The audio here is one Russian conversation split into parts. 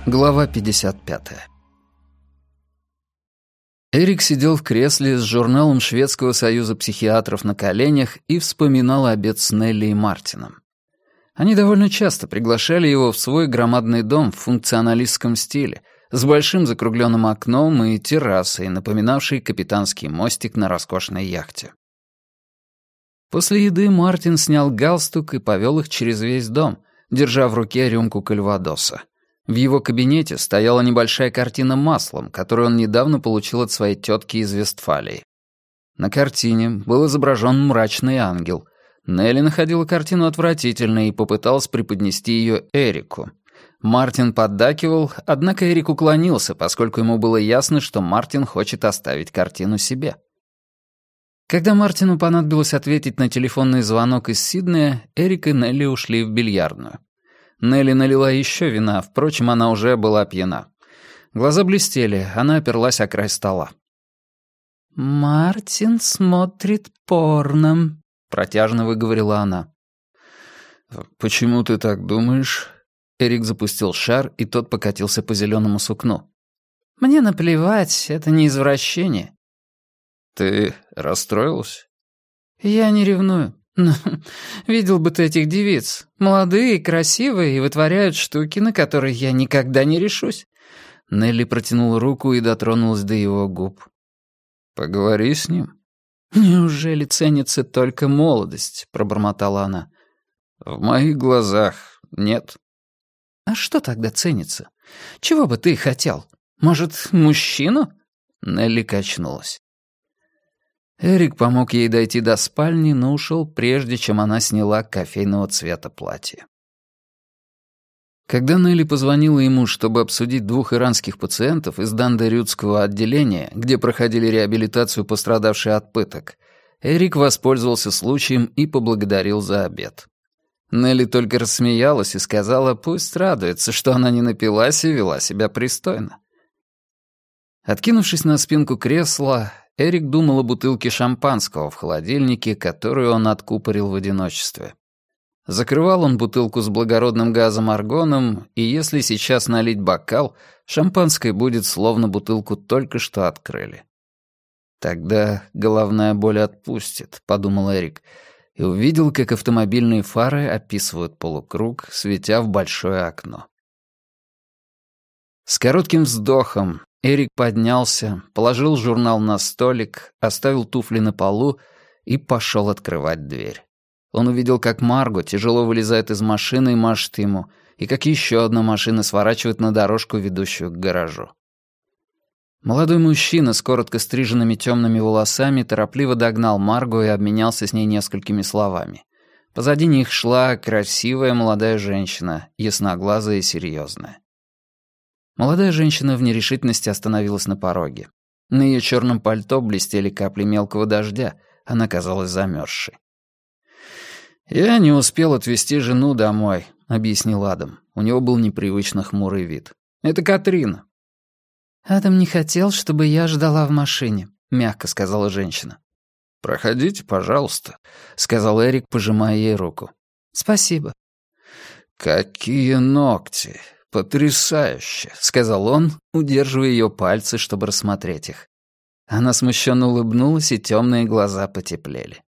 Глава 55. Эрик сидел в кресле с журналом Шведского союза психиатров на коленях и вспоминал обед с Нелли и Мартином. Они довольно часто приглашали его в свой громадный дом в функционалистском стиле, с большим закругленным окном и террасой, напоминавшей капитанский мостик на роскошной яхте. После еды Мартин снял галстук и повел их через весь дом, держа в руке рюмку кальвадоса. В его кабинете стояла небольшая картина маслом, которую он недавно получил от своей тетки из Вестфалии. На картине был изображен мрачный ангел. Нелли находила картину отвратительной и попыталась преподнести ее Эрику. Мартин поддакивал, однако Эрик уклонился, поскольку ему было ясно, что Мартин хочет оставить картину себе. Когда Мартину понадобилось ответить на телефонный звонок из Сиднея, Эрик и Нелли ушли в бильярдную. Нелли налила еще вина, впрочем, она уже была пьяна. Глаза блестели, она оперлась о край стола. «Мартин смотрит порно», — протяжно выговорила она. «Почему ты так думаешь?» Эрик запустил шар, и тот покатился по зеленому сукну. «Мне наплевать, это не извращение». «Ты расстроилась?» «Я не ревную. Но видел бы ты этих девиц. Молодые, красивые и вытворяют штуки, на которые я никогда не решусь». Нелли протянула руку и дотронулась до его губ. «Поговори с ним». «Неужели ценится только молодость?» — пробормотала она. «В моих глазах нет». «А что тогда ценится? Чего бы ты хотел? Может, мужчину?» Нелли качнулась. Эрик помог ей дойти до спальни, но ушел прежде, чем она сняла кофейного цвета платье. Когда Нелли позвонила ему, чтобы обсудить 2 иранских пациентов из Дандерютского отделения, где проходили реабилитацию пострадавшие от пыток, Эрик воспользовался случаем и поблагодарил за обед. Нелли только рассмеялась и сказала, пусть радуется, что она не напилась и вела себя пристойно. Откинувшись на спинку кресла, Эрик думал о бутылке шампанского в холодильнике, которую он откупорил в одиночестве. Закрывал он бутылку с благородным газом аргоном, и если сейчас налить бокал, шампанское будет словно бутылку только что открыли. «Тогда головная боль отпустит», — подумал Эрик, и увидел, как автомобильные фары описывают полукруг, светя в большое окно. С коротким вздохом Эрик поднялся, положил журнал на столик, оставил туфли на полу и пошел открывать дверь. Он увидел, как Марго тяжело вылезает из машины и машет ему, и как еще одна машина сворачивает на дорожку, ведущую к гаражу. Молодой мужчина с коротко стриженными темными волосами торопливо догнал Марго и обменялся с ней несколькими словами. Позади них шла красивая молодая женщина, ясноглазая и серьезная. Молодая женщина в нерешительности остановилась на пороге. На ее черном пальто блестели капли мелкого дождя, она казалась замерзшей. «Я не успел отвезти жену домой», — объяснил Адам. У него был непривычно хмурый вид. «Это Катрина». «Адам не хотел, чтобы я ждала в машине», — мягко сказала женщина. «Проходите, пожалуйста», — сказал Эрик, пожимая ей руку. «Спасибо». «Какие ногти! Потрясающе!» — сказал он, удерживая ее пальцы, чтобы рассмотреть их. Она смущенно улыбнулась, и темные глаза потеплели.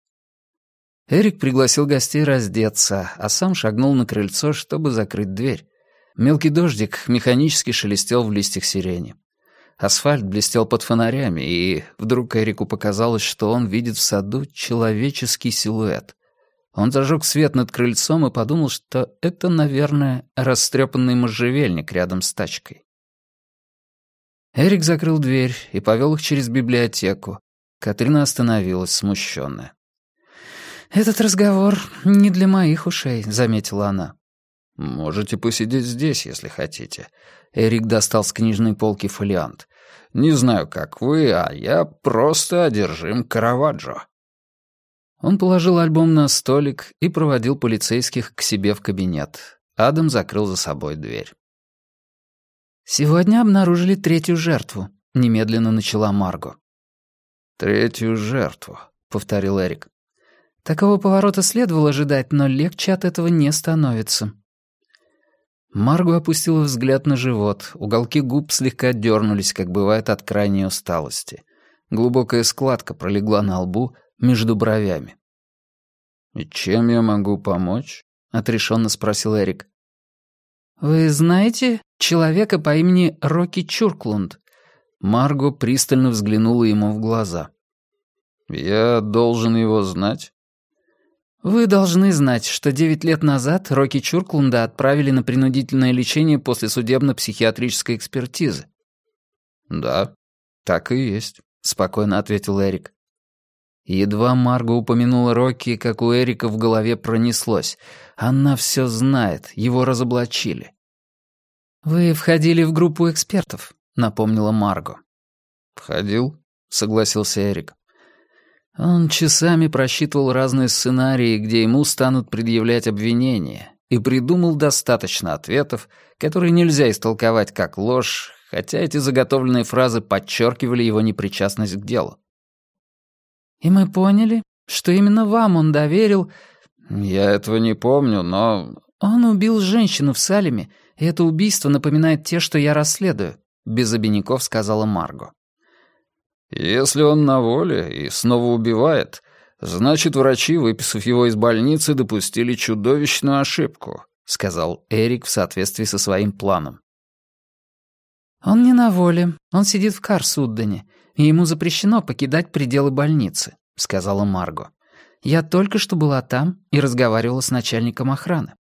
Эрик пригласил гостей раздеться, а сам шагнул на крыльцо, чтобы закрыть дверь. Мелкий дождик механически шелестел в листьях сирени. Асфальт блестел под фонарями, и вдруг Эрику показалось, что он видит в саду человеческий силуэт. Он зажег свет над крыльцом и подумал, что это, наверное, растрепанный можжевельник рядом с тачкой. Эрик закрыл дверь и повел их через библиотеку. Катрина остановилась, смущенная. «Этот разговор не для моих ушей», — заметила она. «Можете посидеть здесь, если хотите». Эрик достал с книжной полки фолиант. «Не знаю, как вы, а я просто одержим Караваджо». Он положил альбом на столик и проводил полицейских к себе в кабинет. Адам закрыл за собой дверь. «Сегодня обнаружили 3-ю жертву», — немедленно начала Марго. «3-ю жертву», — повторил Эрик. «Такого поворота следовало ожидать, но легче от этого не становится». Марго опустила взгляд на живот, уголки губ слегка дернулись, как бывает от крайней усталости. Глубокая складка пролегла на лбу между бровями. «И чем я могу помочь?» — отрешенно спросил Эрик. «Вы знаете человека по имени Рокки Чурклунд?» Марго пристально взглянула ему в глаза. «Я должен его знать?» «Вы должны знать, что 9 лет назад Рокки Чурклунда отправили на принудительное лечение после судебно-психиатрической экспертизы». «Да, так и есть», — спокойно ответил Эрик. Едва Марго упомянула Рокки, как у Эрика в голове пронеслось. Она все знает, его разоблачили. «Вы входили в группу экспертов», — напомнила Марго. «Входил», — согласился Эрик. Он часами просчитывал разные сценарии, где ему станут предъявлять обвинения, и придумал достаточно ответов, которые нельзя истолковать как ложь, хотя эти заготовленные фразы подчеркивали его непричастность к делу. «И мы поняли, что именно вам он доверил...» «Я этого не помню, но...» «Он убил женщину в Салеме, и это убийство напоминает те, что я расследую», — без обиняков сказала Марго. «Если он на воле и снова убивает, значит, врачи, выписав его из больницы, допустили чудовищную ошибку», — сказал Эрик в соответствии со своим планом. «Он не на воле, он сидит в Карсуддене, и ему запрещено покидать пределы больницы», — сказала Марго. «Я только что была там и разговаривала с начальником охраны».